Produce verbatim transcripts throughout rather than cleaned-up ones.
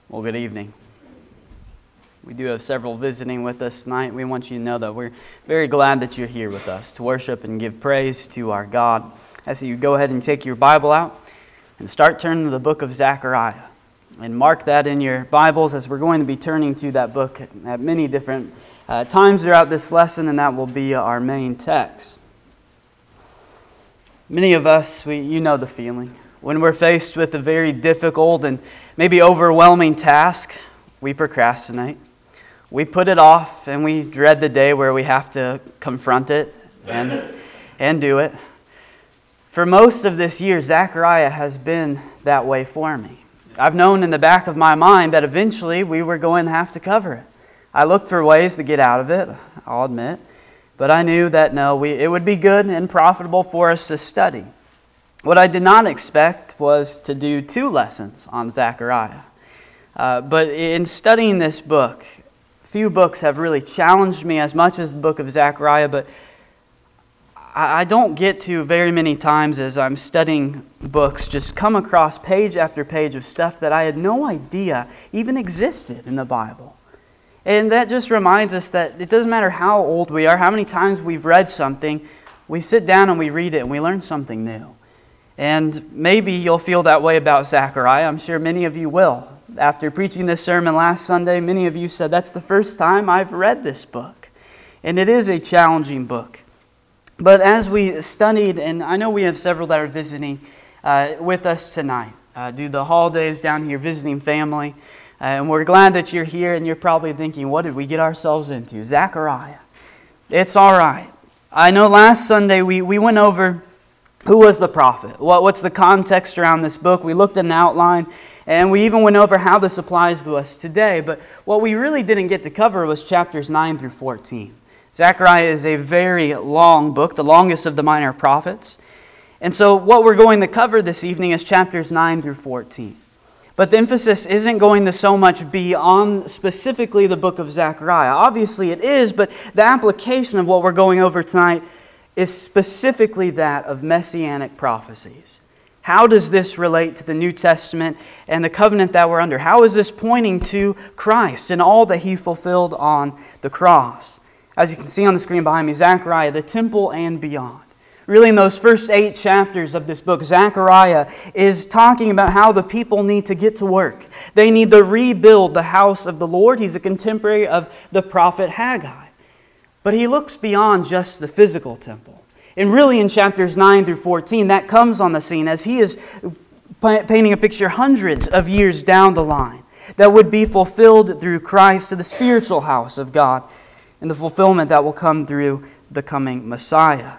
Well, good evening. We do have several visiting with us tonight. We want you to know that we're very glad that you're here with us to worship and give praise to our God. As you go ahead and take your Bible out and start turning to the book of Zechariah. And mark that in your Bibles as we're going to be turning to that book at many different uh, times throughout this lesson, and that will be our main text. Many of us, we, you know the feeling. When we're faced with a very difficult and maybe overwhelming task, we procrastinate. We put it off and we dread the day where we have to confront it and, and do it. For most of this year, Zechariah has been that way for me. I've known in the back of my mind that eventually we were going to have to cover it. I looked for ways to get out of it, I'll admit. But I knew that no, we, it would be good and profitable for us to study. What I did not expect was to do two lessons on Zechariah. Uh, but in studying this book, few books have really challenged me as much as the book of Zechariah, but I, I don't get to very many times as I'm studying books just come across page after page of stuff that I had no idea even existed in the Bible. And that just reminds us that it doesn't matter how old we are, how many times we've read something, we sit down and we read it and we learn something new. And maybe you'll feel that way about Zechariah. I'm sure many of you will. After preaching this sermon last Sunday, many of you said, that's the first time I've read this book. And it is a challenging book. But as we studied, and I know we have several that are visiting uh, with us tonight, uh, due to the holidays down here visiting family. Uh, and we're glad that you're here, and you're probably thinking, what did we get ourselves into? Zechariah. It's all right. I know last Sunday we, we went over who was the prophet? What, what's the context around this book? We looked at an outline, and we even went over how this applies to us today. But what we really didn't get to cover was chapters nine through fourteen. Zechariah is a very long book, the longest of the minor prophets. And so what we're going to cover this evening is chapters nine through fourteen. But the emphasis isn't going to so much be on specifically the book of Zechariah. Obviously it is, but the application of what we're going over tonight is specifically that of messianic prophecies. How does this relate to the New Testament and the covenant that we're under? How is this pointing to Christ and all that He fulfilled on the cross? As you can see on the screen behind me, Zechariah, the temple and beyond. Really, in those first eight chapters of this book, Zechariah is talking about how the people need to get to work. They need to rebuild the house of the Lord. He's a contemporary of the prophet Haggai. But he looks beyond just the physical temple. And really in chapters nine through fourteen, that comes on the scene as he is painting a picture hundreds of years down the line that would be fulfilled through Christ to the spiritual house of God and the fulfillment that will come through the coming Messiah.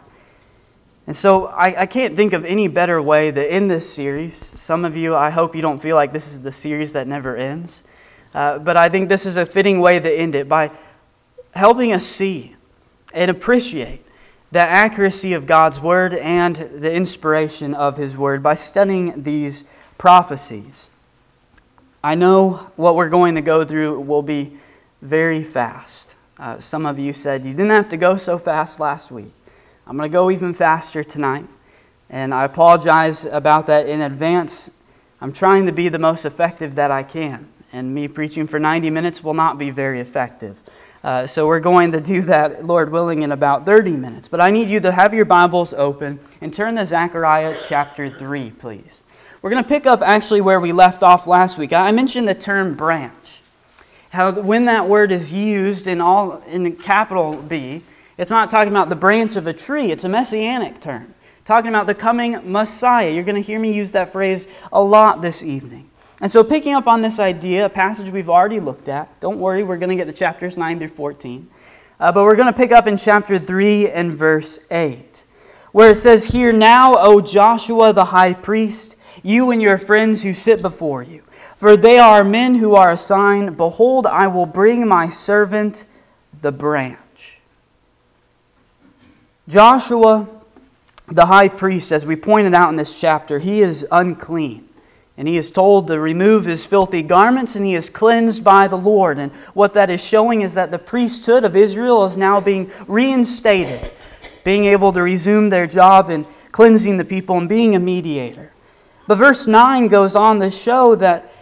And so I, I can't think of any better way to end this series. Some of you, I hope you don't feel like this is the series that never ends. Uh, but I think this is a fitting way to end it by helping us see and appreciate the accuracy of God's Word and the inspiration of His Word by studying these prophecies. I know what we're going to go through will be very fast. Uh, some of you said you didn't have to go so fast last week. I'm going to go even faster tonight, and I apologize about that in advance. I'm trying to be the most effective that I can, and me preaching for ninety minutes will not be very effective. Uh, so we're going to do that, Lord willing, in about thirty minutes. But I need you to have your Bibles open and turn to Zechariah chapter three, please. We're going to pick up actually where we left off last week. I mentioned the term branch. How when that word is used in all in the capital B, it's not talking about the branch of a tree. It's a messianic term. Talking about the coming Messiah. You're going to hear me use that phrase a lot this evening. And so picking up on this idea, a passage we've already looked at. Don't worry, we're going to get to chapters nine through fourteen. Uh, but we're going to pick up in chapter three and verse eight. Where it says, "Hear now, O Joshua the high priest, you and your friends who sit before you. For they are men who are a sign. Behold, I will bring my servant the branch." Joshua the high priest, as we pointed out in this chapter, he is unclean. And he is told to remove his filthy garments, and he is cleansed by the Lord. And what that is showing is that the priesthood of Israel is now being reinstated, being able to resume their job in cleansing the people and being a mediator. But verse nine goes on to show that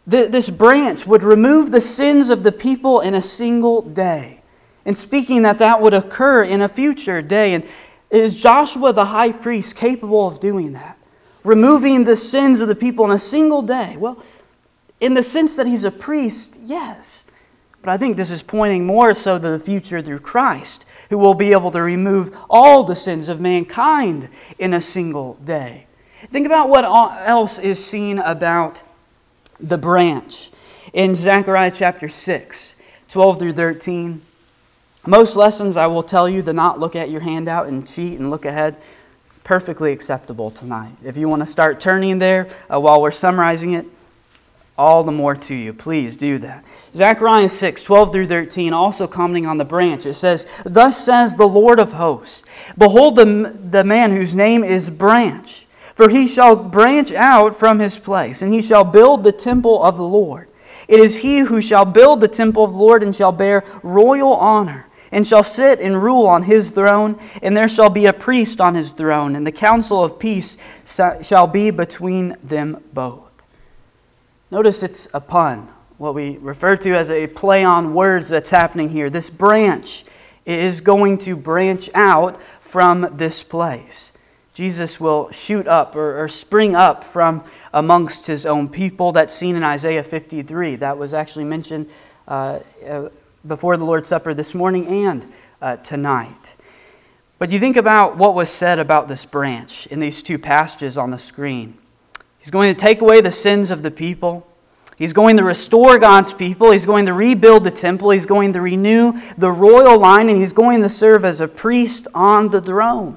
th- this branch would remove the sins of the people in a single day. And speaking that that would occur in a future day. And is Joshua the high priest capable of doing that? Removing the sins of the people in a single day? Well, in the sense that he's a priest, yes. But I think this is pointing more so to the future through Christ, who will be able to remove all the sins of mankind in a single day. Think about what else is seen about the branch. In Zechariah chapter six, twelve through thirteen, most lessons, I will tell you, to not look at your handout and cheat and look ahead, perfectly acceptable tonight. If you want to start turning there uh, while we're summarizing it, all the more to you. Please do that. Zechariah six, twelve through thirteen, also commenting on the branch. It says, "Thus says the Lord of hosts, behold the, the man whose name is Branch, for he shall branch out from his place, and he shall build the temple of the Lord. It is he who shall build the temple of the Lord and shall bear royal honor, and shall sit and rule on his throne, and there shall be a priest on his throne, and the counsel of peace shall be between them both." Notice it's a pun, what we refer to as a play on words that's happening here. This branch is going to branch out from this place. Jesus will shoot up or, or spring up from amongst his own people. That's seen in Isaiah fifty-three. That was actually mentioned uh, uh, before the Lord's Supper this morning and uh, tonight. But you think about what was said about this branch in these two passages on the screen. He's going to take away the sins of the people. He's going to restore God's people. He's going to rebuild the temple. He's going to renew the royal line, and he's going to serve as a priest on the throne.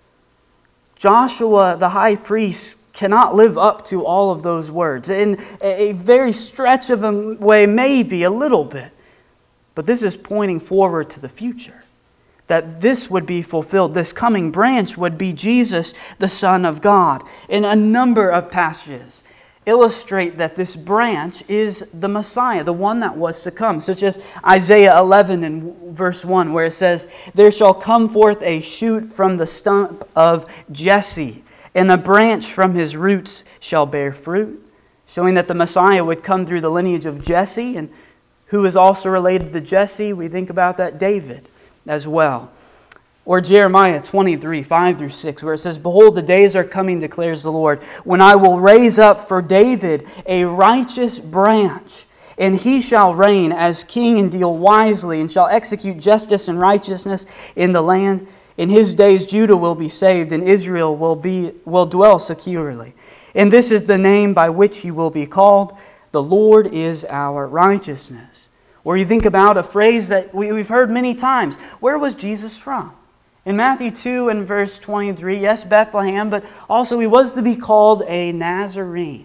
Joshua, the high priest, cannot live up to all of those words. In a very stretch of a way, maybe a little bit. But this is pointing forward to the future. That this would be fulfilled. This coming branch would be Jesus, the Son of God. In a number of passages illustrate that this branch is the Messiah, the one that was to come. Such as Isaiah eleven and verse one, where it says, "There shall come forth a shoot from the stump of Jesse, and a branch from his roots shall bear fruit." Showing that the Messiah would come through the lineage of Jesse. And who is also related to Jesse? We think about that, David as well. Or Jeremiah twenty-three, five through six, where it says, "Behold, the days are coming, declares the Lord, when I will raise up for David a righteous branch, and he shall reign as king and deal wisely, and shall execute justice and righteousness in the land. In his days Judah will be saved, and Israel will be will dwell securely. And this is the name by which he will be called, the Lord is our righteousness." Or you think about a phrase that we, we've heard many times. Where was Jesus from? In Matthew two and verse twenty-three, yes, Bethlehem, but also he was to be called a Nazarene.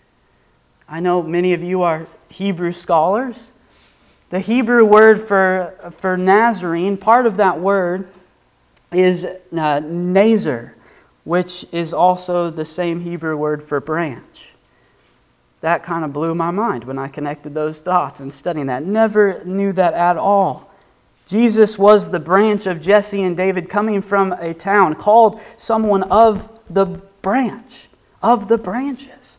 I know many of you are Hebrew scholars. The Hebrew word for, for Nazarene, part of that word is uh, Nazar, which is also the same Hebrew word for branch. That kind of blew my mind when I connected those dots and studying that. Never knew that at all. Jesus was the branch of Jesse and David, coming from a town called someone of the branch, of the branches.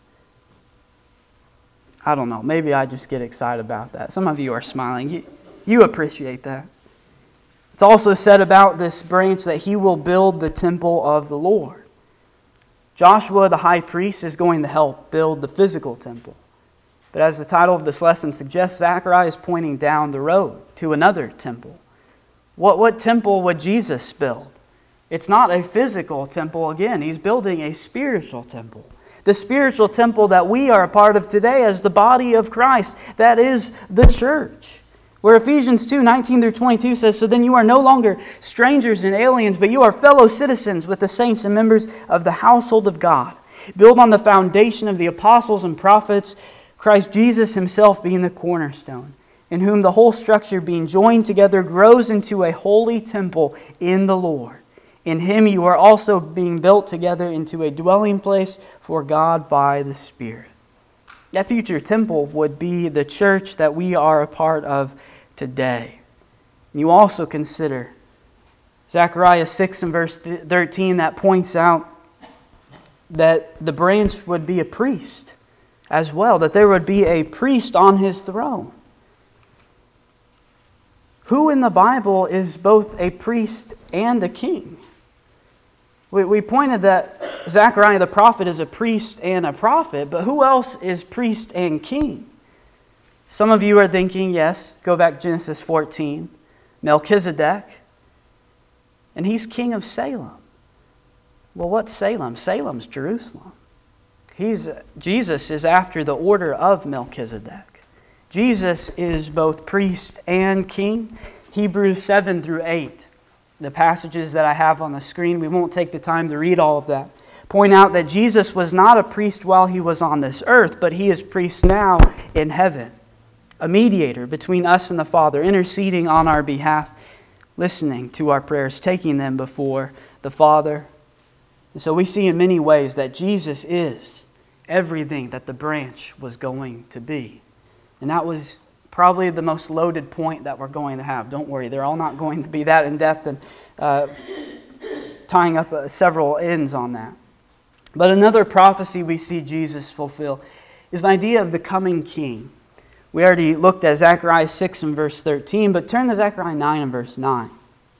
I don't know, maybe I just get excited about that. Some of you are smiling. You, you appreciate that. It's also said about this branch that he will build the temple of the Lord. Joshua, the high priest, is going to help build the physical temple. But as the title of this lesson suggests, Zechariah is pointing down the road to another temple. What, what temple would Jesus build? It's not a physical temple again. He's building a spiritual temple. The spiritual temple that we are a part of today as the body of Christ. That is the church. Where Ephesians two, nineteen through twenty-two says, "So then you are no longer strangers and aliens, but you are fellow citizens with the saints and members of the household of God. Build on the foundation of the apostles and prophets, Christ Jesus himself being the cornerstone, in whom the whole structure being joined together grows into a holy temple in the Lord. In him you are also being built together into a dwelling place for God by the Spirit." That future temple would be the church that we are a part of today. You also consider Zechariah six and verse thirteen that points out that the branch would be a priest. as well, that there would be a priest on his throne. Who in the Bible is both a priest and a king? We, we pointed that Zechariah the prophet is a priest and a prophet, but who else is priest and king? Some of you are thinking, yes, go back to Genesis fourteen, Melchizedek, and he's king of Salem. Well, what's Salem? Salem's Jerusalem. He's, Jesus is after the order of Melchizedek. Jesus is both priest and king. Hebrews seven through eight, the passages that I have on the screen, we won't take the time to read all of that, point out that Jesus was not a priest while he was on this earth, but he is priest now in heaven. A mediator between us and the Father, interceding on our behalf, listening to our prayers, taking them before the Father. And so we see in many ways that Jesus is everything that the branch was going to be. And that was probably the most loaded point that we're going to have. Don't worry, they're all not going to be that in-depth and uh, tying up uh, several ends on that. But another prophecy we see Jesus fulfill is the idea of the coming king. We already looked at Zechariah six and verse thirteen, but turn to Zechariah nine and verse nine.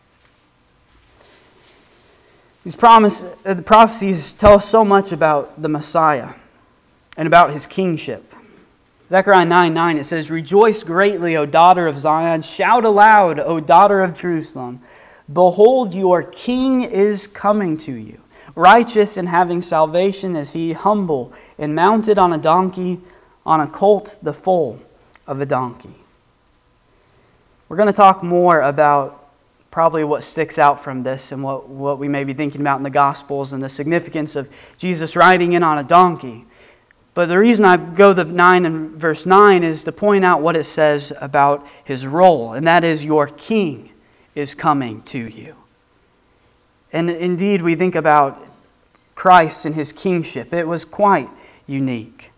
These promise, uh, the prophecies tell us so much about the Messiah and about his kingship. Zechariah nine nine, it says, "Rejoice greatly, O daughter of Zion. Shout aloud, O daughter of Jerusalem. Behold, your king is coming to you. Righteous and having salvation is he, humble and mounted on a donkey, on a colt, the foal of a donkey." We're going to talk more about probably what sticks out from this and what, what we may be thinking about in the Gospels and the significance of Jesus riding in on a donkey. But the reason I go to nine and verse nine is to point out what it says about his role, and that is your king is coming to you. And indeed, we think about Christ and his kingship. It was quite unique.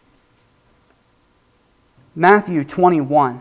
Matthew twenty-one,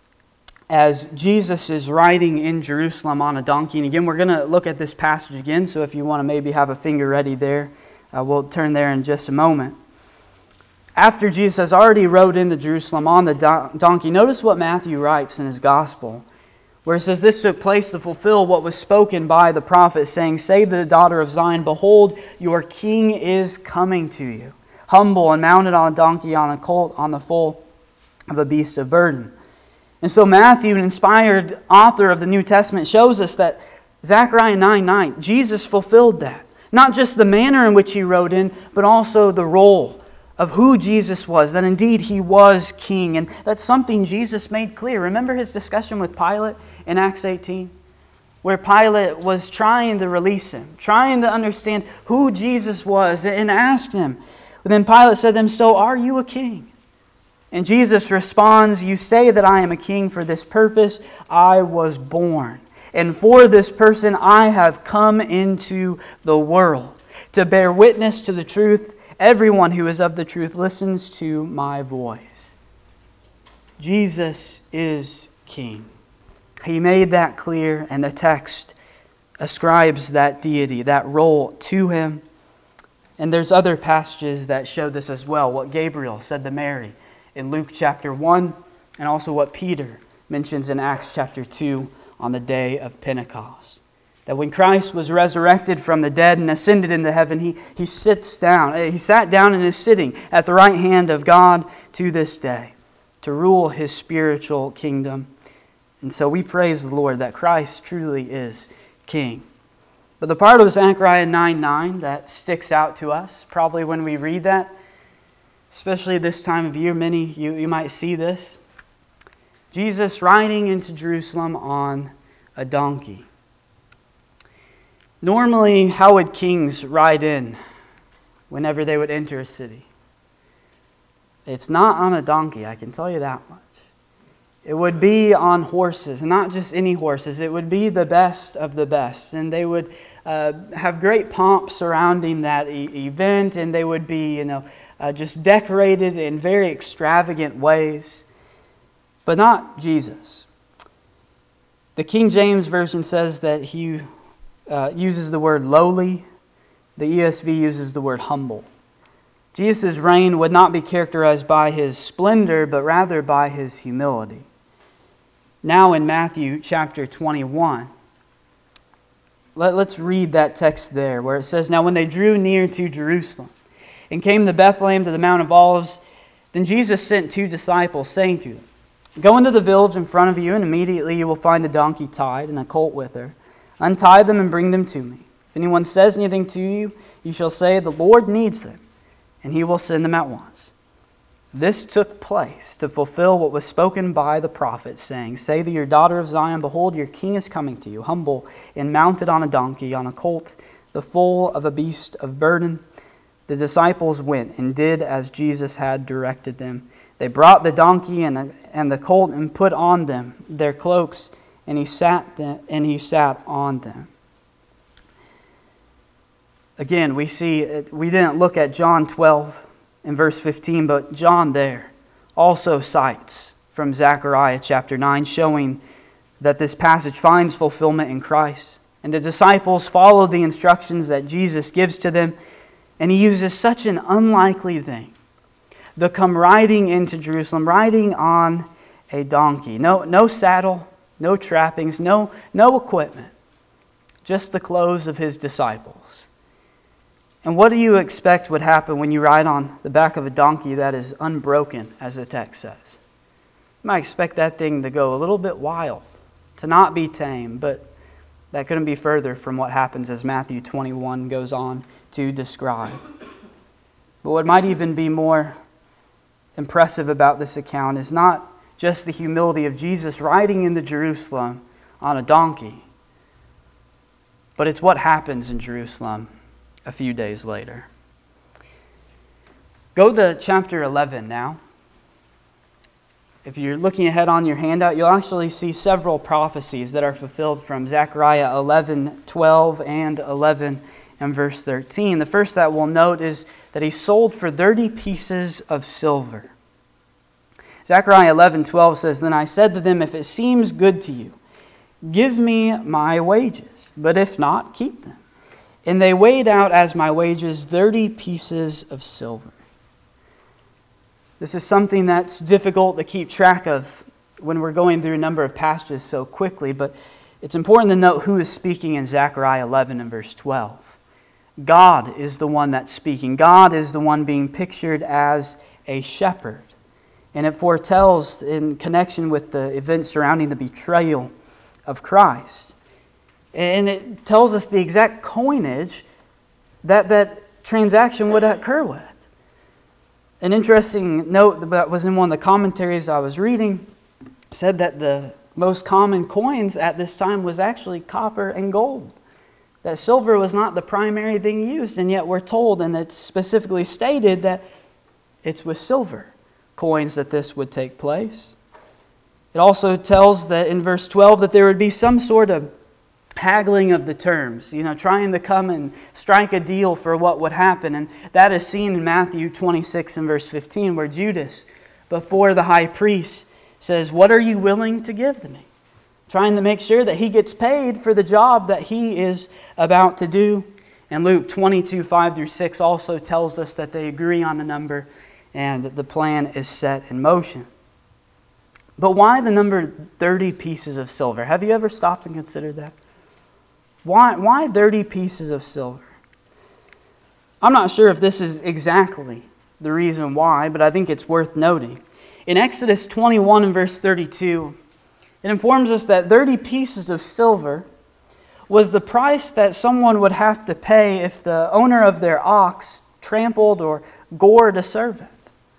as Jesus is riding in Jerusalem on a donkey. And again, we're going to look at this passage again, so if you want to maybe have a finger ready there, uh, we'll turn there in just a moment. After Jesus has already rode into Jerusalem on the don- donkey, notice what Matthew writes in his gospel, where it says, "This took place to fulfill what was spoken by the prophet, saying, Say to the daughter of Zion, Behold, your king is coming to you, humble and mounted on a donkey, on a colt, on the foal of a beast of burden." And so Matthew, an inspired author of the New Testament, shows us that Zechariah nine nine, Jesus fulfilled that. Not just the manner in which he rode in, but also the role of who Jesus was, that indeed he was king. And that's something Jesus made clear. Remember his discussion with Pilate in Acts eighteen? Where Pilate was trying to release him, trying to understand who Jesus was, and asked him. Then Pilate said to him, "So are you a king?" And Jesus responds, "You say that I am a king. For this purpose I was born. And for this person I have come into the world, to bear witness to the truth. Everyone who is of the truth listens to my voice." Jesus is king. He made that clear, and the text ascribes that deity, that role to him. And there's other passages that show this as well. What Gabriel said to Mary in Luke chapter one, and also what Peter mentions in Acts chapter two on the day of Pentecost. That when Christ was resurrected from the dead and ascended into heaven, he, he sits down. He sat down and is sitting at the right hand of God to this day to rule his spiritual kingdom. And so we praise the Lord that Christ truly is king. But the part of Zechariah nine nine that sticks out to us, probably when we read that, especially this time of year, many you, you might see this. Jesus riding into Jerusalem on a donkey. Normally, how would kings ride in whenever they would enter a city? It's not on a donkey, I can tell you that much. It would be on horses, and not just any horses. It would be the best of the best. And they would uh, have great pomp surrounding that e- event, and they would be, you know, uh, just decorated in very extravagant ways. But not Jesus. The King James Version says that he Uh, uses the word lowly. The E S V uses the word humble. Jesus' reign would not be characterized by his splendor, but rather by his humility. Now in Matthew chapter twenty-one, let, let's read that text there where it says, "Now when they drew near to Jerusalem and came to Bethlehem to the Mount of Olives, then Jesus sent two disciples, saying to them, 'Go into the village in front of you, and immediately you will find a donkey tied and a colt with her. Untie them and bring them to me. If anyone says anything to you, you shall say, the Lord needs them, and he will send them at once.' This took place to fulfill what was spoken by the prophet, saying, 'Say to your daughter of Zion, behold, your king is coming to you, humble and mounted on a donkey, on a colt, the foal of a beast of burden.' The disciples went and did as Jesus had directed them. They brought the donkey and the, and the colt and put on them their cloaks, and he sat them, and he sat on them." Again, we see, we didn't look at John twelve in verse fifteen, but John there also cites from Zechariah chapter nine, showing that this passage finds fulfillment in Christ. And the disciples follow the instructions that Jesus gives to them, and he uses such an unlikely thing. They come riding into Jerusalem, riding on a donkey. No, no saddle, no trappings, no, no equipment. Just the clothes of his disciples. And what do you expect would happen when you ride on the back of a donkey that is unbroken, as the text says? You might expect that thing to go a little bit wild, to not be tame, but that couldn't be further from what happens as Matthew twenty-one goes on to describe. But what might even be more impressive about this account is not just the humility of Jesus riding into Jerusalem on a donkey, but it's what happens in Jerusalem a few days later. Go to chapter eleven now. If you're looking ahead on your handout, you'll actually see several prophecies that are fulfilled from Zechariah eleven twelve and eleven and verse thirteen. The first that we'll note is that he sold for thirty pieces of silver. Zechariah eleven twelve says, "Then I said to them, if it seems good to you, give me my wages, but if not, keep them. And they weighed out as my wages thirty pieces of silver." This is something that's difficult to keep track of when we're going through a number of passages so quickly, but it's important to note who is speaking in Zechariah eleven and verse twelve. God is the one that's speaking. God is the one being pictured as a shepherd. And it foretells in connection with the events surrounding the betrayal of Christ. And it tells us the exact coinage that that transaction would occur with. An interesting note that was in one of the commentaries I was reading said that the most common coins at this time was actually copper and gold. That silver was not the primary thing used, and yet we're told, and it's specifically stated, that it's with silver coins that this would take place. It also tells that in verse twelve that there would be some sort of haggling of the terms, you know, trying to come and strike a deal for what would happen. And that is seen in Matthew twenty-six and verse fifteen, where Judas, before the high priest, says, "What are you willing to give to me?" Trying to make sure that he gets paid for the job that he is about to do. And Luke twenty-two, five through six also tells us that they agree on a number and the plan is set in motion. But why the number thirty pieces of silver? Have you ever stopped and considered that? Why, why thirty pieces of silver? I'm not sure if this is exactly the reason why, but I think it's worth noting. In Exodus twenty-one and verse thirty-two, it informs us that thirty pieces of silver was the price that someone would have to pay if the owner of their ox trampled or gored a servant.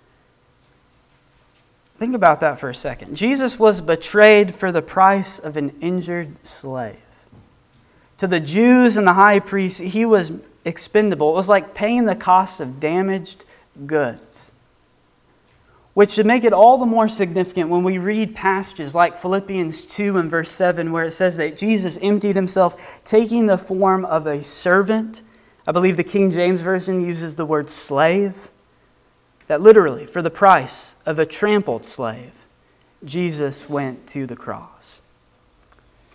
Think about that for a second. Jesus was betrayed for the price of an injured slave. To the Jews and the high priests, he was expendable. It was like paying the cost of damaged goods. Which should make it all the more significant when we read passages like Philippians two and verse seven, where it says that Jesus emptied himself, taking the form of a servant. I believe the King James Version uses the word slave. That literally, for the price of a trampled slave, Jesus went to the cross.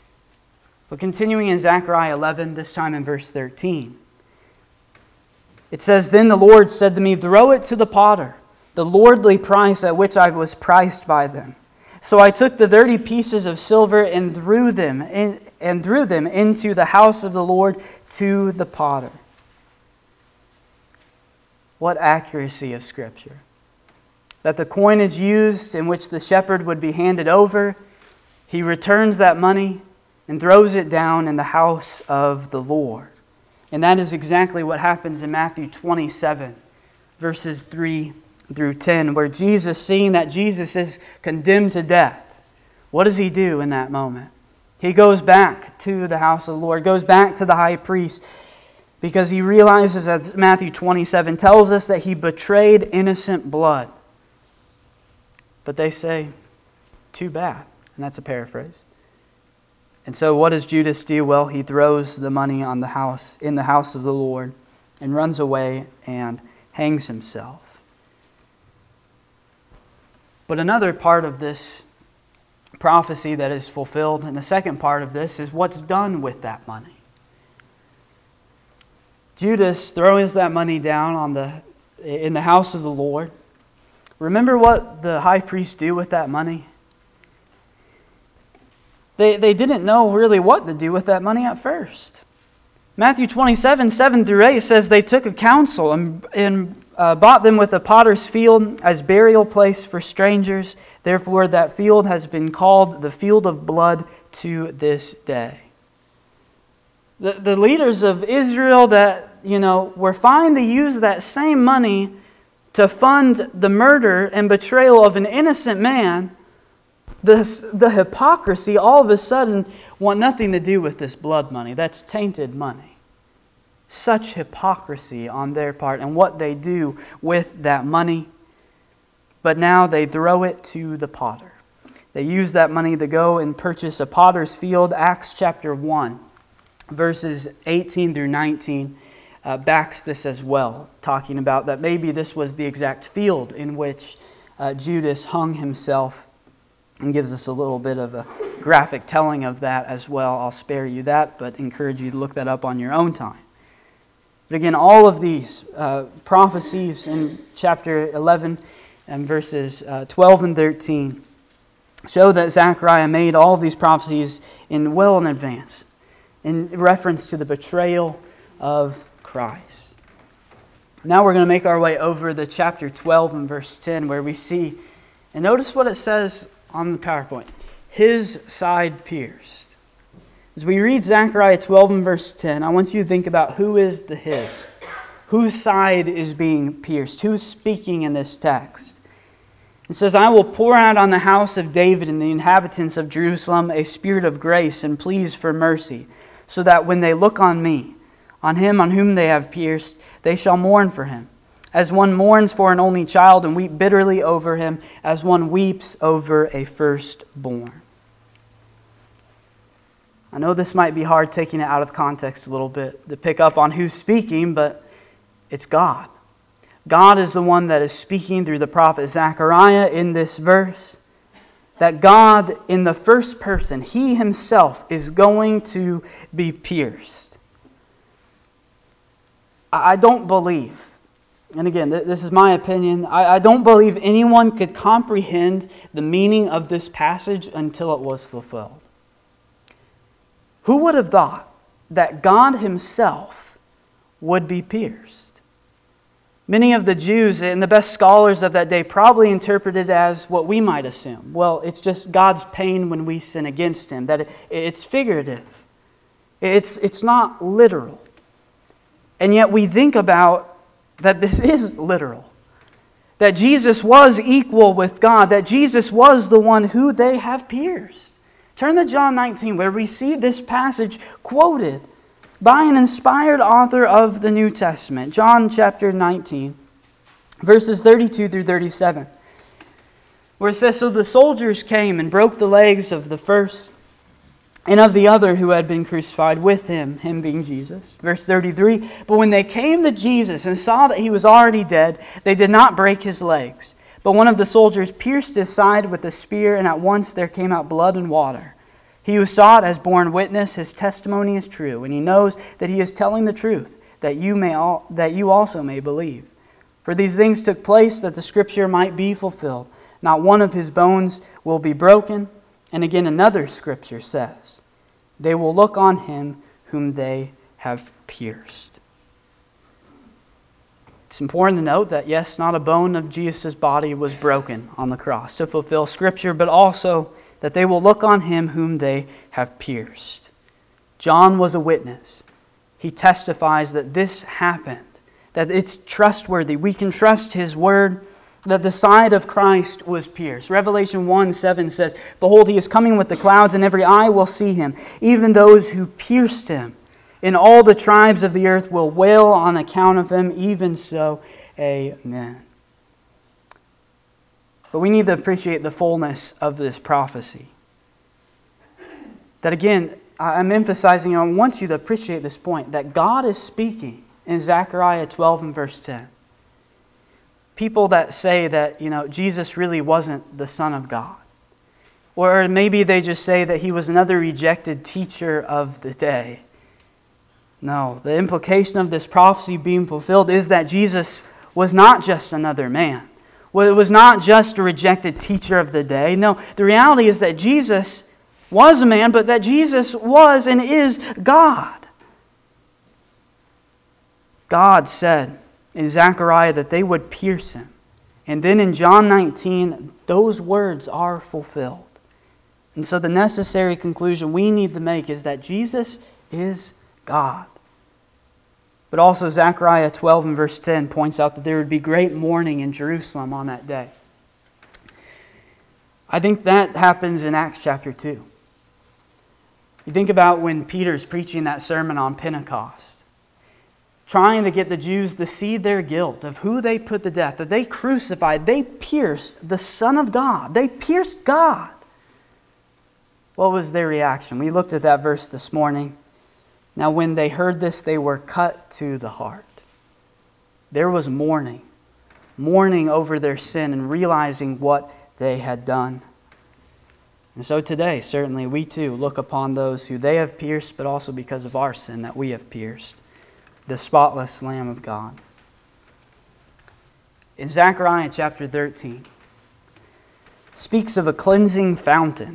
But continuing in Zechariah eleven, this time in verse thirteen, It says, "Then the Lord said to me, throw it to the potter, the lordly price at which I was priced by them. So I took the thirty pieces of silver and threw them in, and threw them into the house of the Lord to the potter." What accuracy of Scripture! That the coinage used in which the shepherd would be handed over, he returns that money and throws it down in the house of the Lord. And that is exactly what happens in Matthew twenty-seven, verses three through ten, where Jesus, seeing that Jesus is condemned to death, what does he do in that moment? He goes back to the house of the Lord, goes back to the high priest, because he realizes, as Matthew twenty-seven tells us, that he betrayed innocent blood. But they say, too bad. And that's a paraphrase. And so what does Judas do? Well, he throws the money on the house, in the house of the Lord, and runs away and hangs himself. But another part of this prophecy that is fulfilled, and the second part of this, is what's done with that money. Judas throws that money down on the in the house of the Lord. Remember what the high priest do with that money? They, they didn't know really what to do with that money at first. Matthew twenty-seven, seven through eight says they took a counsel and, and uh, bought them with a potter's field as burial place for strangers. Therefore that field has been called the field of blood to this day. The, the leaders of Israel that, you know, were fine to use that same money to fund the murder and betrayal of an innocent man, This, the hypocrisy all of a sudden want nothing to do with this blood money. That's tainted money. Such hypocrisy on their part and what they do with that money. But now they throw it to the potter. They use that money to go and purchase a potter's field. Acts chapter one, verses eighteen through nineteen uh, backs this as well, talking about that maybe this was the exact field in which uh, Judas hung himself. And gives us a little bit of a graphic telling of that as well. I'll spare you that, but encourage you to look that up on your own time. But again, all of these uh, prophecies in chapter eleven and verses uh, twelve and thirteen show that Zechariah made all of these prophecies in well in advance, in reference to the betrayal of Christ. Now we're going to make our way over to chapter twelve and verse ten, where we see, and notice what it says on the PowerPoint, his side pierced. As we read Zechariah twelve and verse ten, I want you to think about who is the his. Whose side is being pierced? Who's speaking in this text? It says, "I will pour out on the house of David and the inhabitants of Jerusalem a spirit of grace and pleas for mercy, so that when they look on me, on him on whom they have pierced, they shall mourn for him. As one mourns for an only child and weep bitterly over him, as one weeps over a firstborn." I know this might be hard taking it out of context a little bit to pick up on who's speaking, but it's God. God is the one that is speaking through the prophet Zechariah in this verse. That God, in the first person, He Himself is going to be pierced. I don't believe, and again, this is my opinion, I, I don't believe anyone could comprehend the meaning of this passage until it was fulfilled. Who would have thought that God Himself would be pierced? Many of the Jews and the best scholars of that day probably interpreted it as what we might assume. Well, it's just God's pain when we sin against Him, that it, it's figurative. It's, it's not literal. And yet we think about that this is literal. That Jesus was equal with God. That Jesus was the one who they have pierced. Turn to John nineteen, where we see this passage quoted by an inspired author of the New Testament. John chapter nineteen, verses thirty-two through thirty-seven. Where it says, "So the soldiers came and broke the legs of the first and of the other who had been crucified with him," him being Jesus. Verse thirty-three, "But when they came to Jesus and saw that he was already dead, they did not break his legs. But one of the soldiers pierced his side with a spear, and at once there came out blood and water. He who saw it has borne witness, his testimony is true, and he knows that he is telling the truth. that you may all, that you also may believe. For these things took place that the Scripture might be fulfilled. Not one of his bones will be broken. And again, another Scripture says, they will look on him whom they have pierced. It's important to note that, yes, not a bone of Jesus' body was broken on the cross to fulfill Scripture, but also that they will look on him whom they have pierced. John was a witness. He testifies that this happened, that it's trustworthy. We can trust his word, that the side of Christ was pierced. Revelation one seven says, behold, he is coming with the clouds, and every eye will see him, even those who pierced him. And all the tribes of the earth will wail on account of him. Even so, amen. But we need to appreciate the fullness of this prophecy. That again, I'm emphasizing, I want you to appreciate this point, that God is speaking in Zechariah twelve and verse ten. People that say that, you know, Jesus really wasn't the Son of God. Or maybe they just say that he was another rejected teacher of the day. No, the implication of this prophecy being fulfilled is that Jesus was not just another man. Well, it was not just a rejected teacher of the day. No, the reality is that Jesus was a man, but that Jesus was and is God. God said in Zechariah that they would pierce him. And then in John nineteen, those words are fulfilled. And so the necessary conclusion we need to make is that Jesus is God. But also Zechariah twelve and verse ten points out that there would be great mourning in Jerusalem on that day. I think that happens in Acts chapter two. You think about when Peter's preaching that sermon on Pentecost, trying to get the Jews to see their guilt of who they put to death, that they crucified, they pierced the Son of God. They pierced God. What was their reaction? We looked at that verse this morning. Now when they heard this, they were cut to the heart. There was mourning. Mourning over their sin and realizing what they had done. And so today, certainly, we too look upon those who they have pierced, but also because of our sin that we have pierced. The spotless Lamb of God. In Zechariah chapter thirteen, speaks of a cleansing fountain.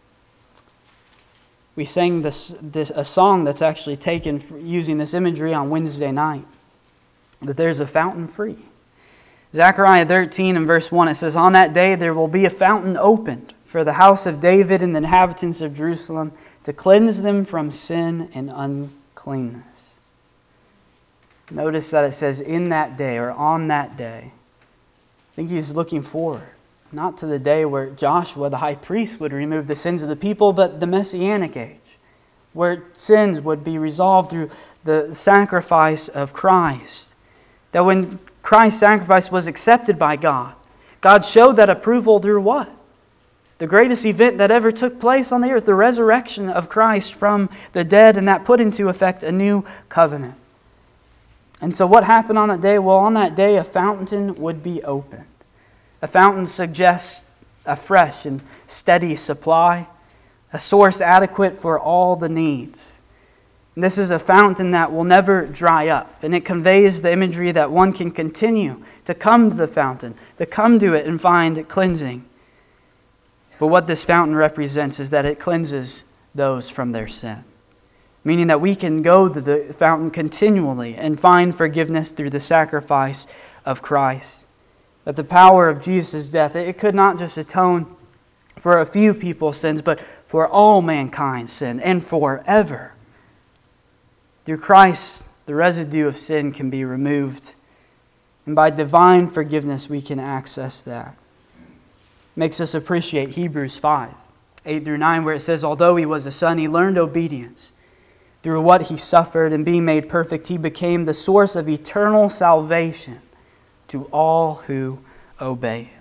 We sang this, this a song that's actually taken using this imagery on Wednesday night. That there's a fountain free. Zechariah thirteen and verse one, it says, on that day there will be a fountain opened for the house of David and the inhabitants of Jerusalem to cleanse them from sin and uncleanness. Notice that it says in that day or on that day. I think he's looking forward. Not to the day where Joshua, the high priest, would remove the sins of the people, but the Messianic age, where sins would be resolved through the sacrifice of Christ. That when Christ's sacrifice was accepted by God, God showed that approval through what? The greatest event that ever took place on the earth, the resurrection of Christ from the dead, and that put into effect a new covenant. And so what happened on that day? Well, on that day, a fountain would be opened. A fountain suggests a fresh and steady supply, a source adequate for all the needs. And this is a fountain that will never dry up, and it conveys the imagery that one can continue to come to the fountain, to come to it and find cleansing. But what this fountain represents is that it cleanses those from their sin. Meaning that we can go to the fountain continually and find forgiveness through the sacrifice of Christ. That the power of Jesus' death, it could not just atone for a few people's sins, but for all mankind's sin and forever. Through Christ, the residue of sin can be removed. And by divine forgiveness, we can access that. Makes us appreciate Hebrews five, eight through nine, where it says, although he was a son, he learned obedience. Through what he suffered and being made perfect, he became the source of eternal salvation to all who obey him.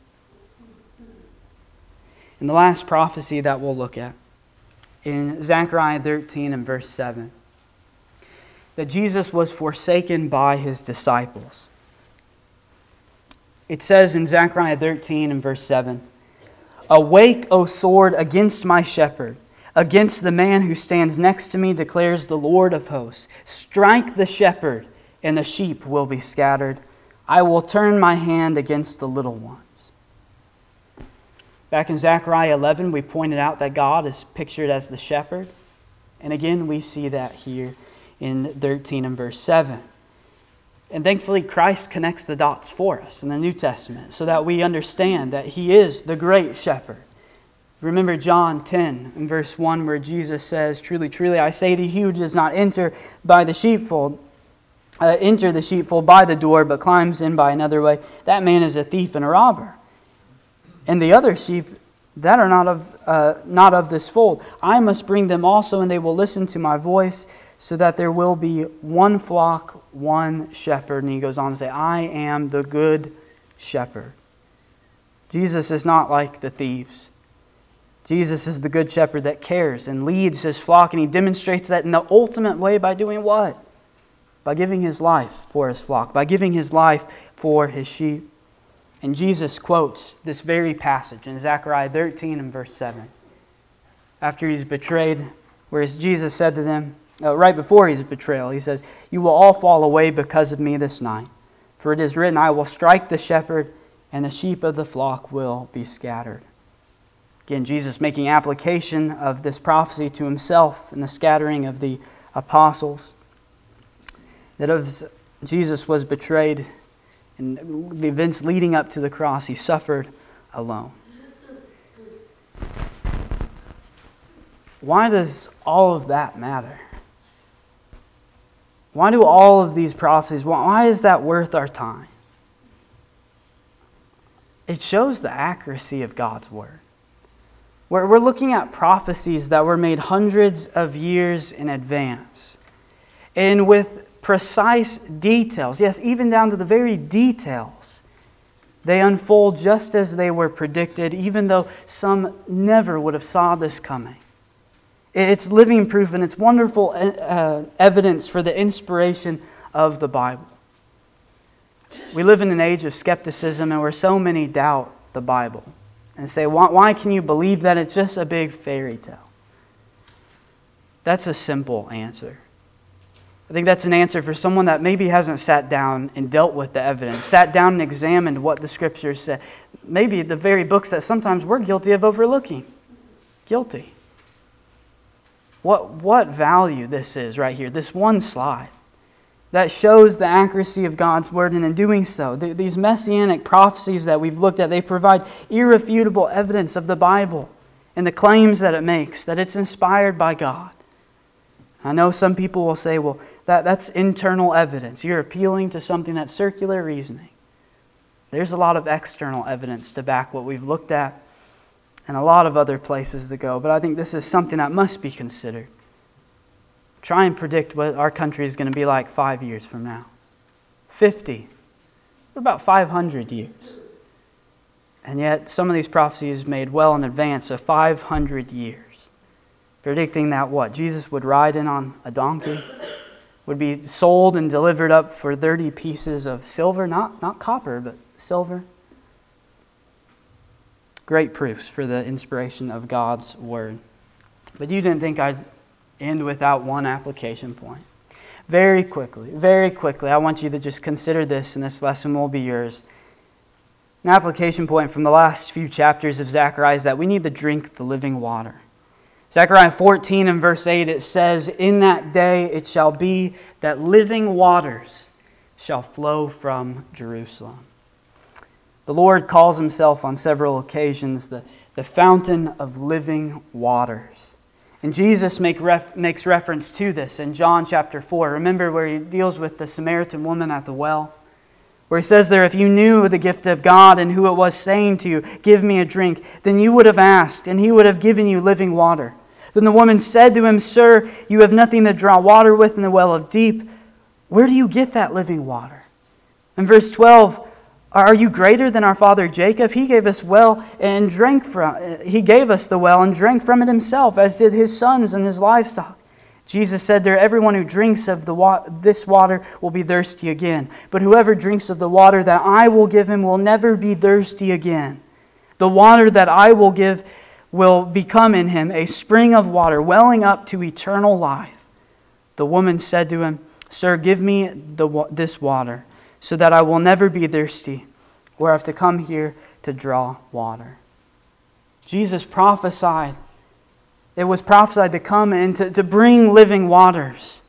And the last prophecy that we'll look at, in Zechariah thirteen and verse seven, that Jesus was forsaken by his disciples. It says in Zechariah thirteen and verse seven, awake, O sword, against my shepherd. Against the man who stands next to me, declares the Lord of hosts. Strike the shepherd, and the sheep will be scattered. I will turn my hand against the little ones. Back in Zechariah eleven, we pointed out that God is pictured as the shepherd. And again, we see that here in thirteen and verse seven. And thankfully, Christ connects the dots for us in the New Testament so that we understand that He is the great shepherd. Remember John ten and verse one where Jesus says, Truly, truly, I say to you, he who does not enter by the sheepfold, uh, enter the sheepfold by the door, but climbs in by another way, that man is a thief and a robber. And the other sheep that are not of uh, not of this fold, I must bring them also, and they will listen to my voice, so that there will be one flock, one shepherd. And he goes on to say, I am the good shepherd. Jesus is not like the thieves. Jesus is the good shepherd that cares and leads his flock, and he demonstrates that in the ultimate way by doing what? By giving his life for his flock, by giving his life for his sheep. And Jesus quotes this very passage in Zechariah thirteen and verse seven. After he's betrayed, where Jesus said to them, uh, right before his betrayal, he says, You will all fall away because of me this night. For it is written, I will strike the shepherd, and the sheep of the flock will be scattered. Again, Jesus making application of this prophecy to himself and the scattering of the apostles. That as Jesus was betrayed, and the events leading up to the cross, he suffered alone. Why does all of that matter? Why do all of these prophecies, why is that worth our time? It shows the accuracy of God's Word. We're, we're looking at prophecies that were made hundreds of years in advance. And with precise details, yes, even down to the very details, they unfold just as they were predicted, even though some never would have saw this coming. It's living proof, and it's wonderful uh, evidence for the inspiration of the Bible. We live in an age of skepticism, and where so many doubt the Bible and say, why, why can you believe that it's just a big fairy tale? That's a simple answer. I think that's an answer for someone that maybe hasn't sat down and dealt with the evidence, sat down and examined what the Scriptures say. Maybe the very books that sometimes we're guilty of overlooking. Guilty. What, what value this is right here, this one slide that shows the accuracy of God's Word, and in doing so, th- these messianic prophecies that we've looked at, they provide irrefutable evidence of the Bible and the claims that it makes, that it's inspired by God. I know some people will say, well, that, that's internal evidence. You're appealing to something that's circular reasoning. There's a lot of external evidence to back what we've looked at, and a lot of other places to go. But I think this is something that must be considered. Try and predict what our country is going to be like five years from now. fifty. What about five hundred years? And yet some of these prophecies made well in advance of five hundred years. Predicting that what? Jesus would ride in on a donkey, would be sold and delivered up for thirty pieces of silver, not, not copper, but silver. Great proofs for the inspiration of God's Word. But you didn't think I'd end without one application point. Very quickly, very quickly, I want you to just consider this, and this lesson will be yours. An application point from the last few chapters of Zechariah is that we need to drink the living water. Zechariah fourteen and verse eight, it says, In that day it shall be that living waters shall flow from Jerusalem. The Lord calls himself on several occasions the, the fountain of living waters. And Jesus make ref, makes reference to this in John chapter four. Remember where he deals with the Samaritan woman at the well? Where he says there, if you knew the gift of God and who it was saying to you, give me a drink, then you would have asked, and he would have given you living water. Then the woman said to him, Sir, you have nothing to draw water with in the well of deep. Where do you get that living water? In verse twelve, are you greater than our father Jacob? He gave us well and drank from he gave us the well and drank from it himself, as did his sons and his livestock. Jesus said there, everyone who drinks of the wa- this water will be thirsty again. But whoever drinks of the water that I will give him will never be thirsty again. The water that I will give will become in him a spring of water welling up to eternal life. The woman said to him, Sir, give me the, this water, so that I will never be thirsty, or have to come here to draw water. Jesus prophesied. It was prophesied to come and to, to bring living waters.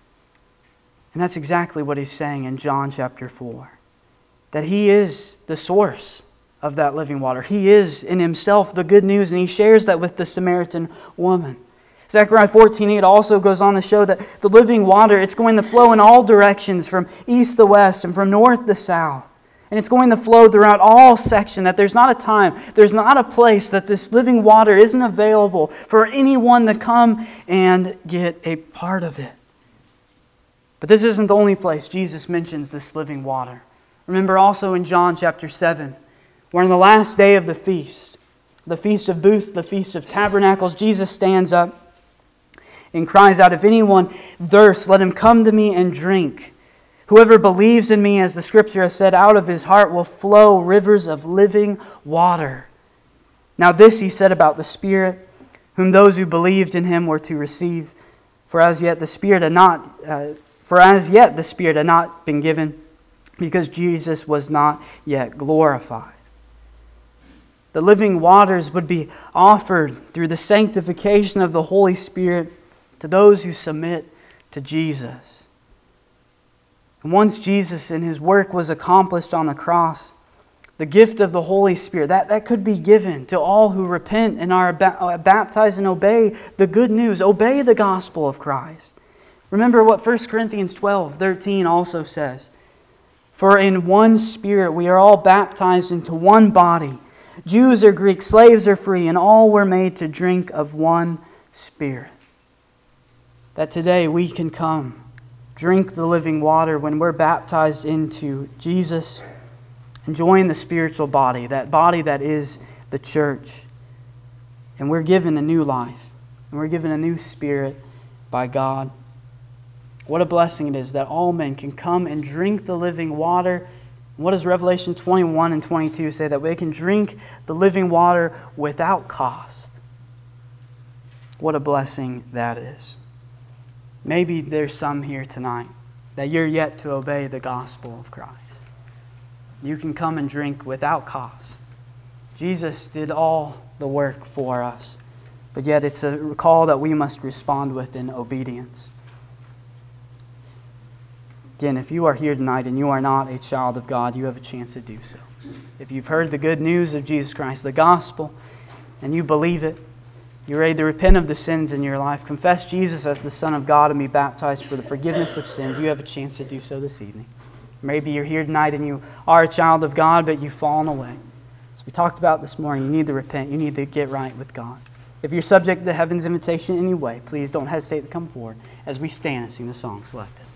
And that's exactly what he's saying in John chapter four. That he is the source of that living water. He is in himself the good news, and he shares that with the Samaritan woman. Zechariah fourteen eight also goes on to show that the living water, it's going to flow in all directions, from east to west and from north to south. And it's going to flow throughout all sections, that there's not a time, there's not a place that this living water isn't available for anyone to come and get a part of it. But this isn't the only place Jesus mentions this living water. Remember also in John chapter seven, where on the last day of the feast, the Feast of Booths, the Feast of Tabernacles, Jesus stands up and cries out, If anyone thirsts, let him come to me and drink. Whoever believes in me, as the Scripture has said, out of his heart will flow rivers of living water. Now this he said about the Spirit, whom those who believed in him were to receive. For as yet the Spirit had not, uh, for as yet the Spirit had not been given, because Jesus was not yet glorified. The living waters would be offered through the sanctification of the Holy Spirit to those who submit to Jesus. And once Jesus and His work was accomplished on the cross, the gift of the Holy Spirit, that, that could be given to all who repent and are baptized and obey the good news, obey the gospel of Christ. Remember what First Corinthians twelve thirteen also says. For in one Spirit we are all baptized into one body. Jews or Greeks, slaves or free, and all were made to drink of one Spirit. That today we can come, drink the living water when we're baptized into Jesus, and join the spiritual body, that body that is the church. And we're given a new life, and we're given a new spirit by God. What a blessing it is that all men can come and drink the living water. What does Revelation twenty-one and twenty-two say? That they can drink the living water without cost. What a blessing that is. Maybe there's some here tonight that you're yet to obey the gospel of Christ. You can come and drink without cost. Jesus did all the work for us, but yet it's a call that we must respond with in obedience. Again, if you are here tonight and you are not a child of God, you have a chance to do so. If you've heard the good news of Jesus Christ, the gospel, and you believe it, you're ready to repent of the sins in your life, confess Jesus as the Son of God, and be baptized for the forgiveness of sins, you have a chance to do so this evening. Maybe you're here tonight and you are a child of God, but you've fallen away. As we talked about this morning, you need to repent. You need to get right with God. If you're subject to heaven's invitation in any way, please don't hesitate to come forward as we stand and sing the song selected.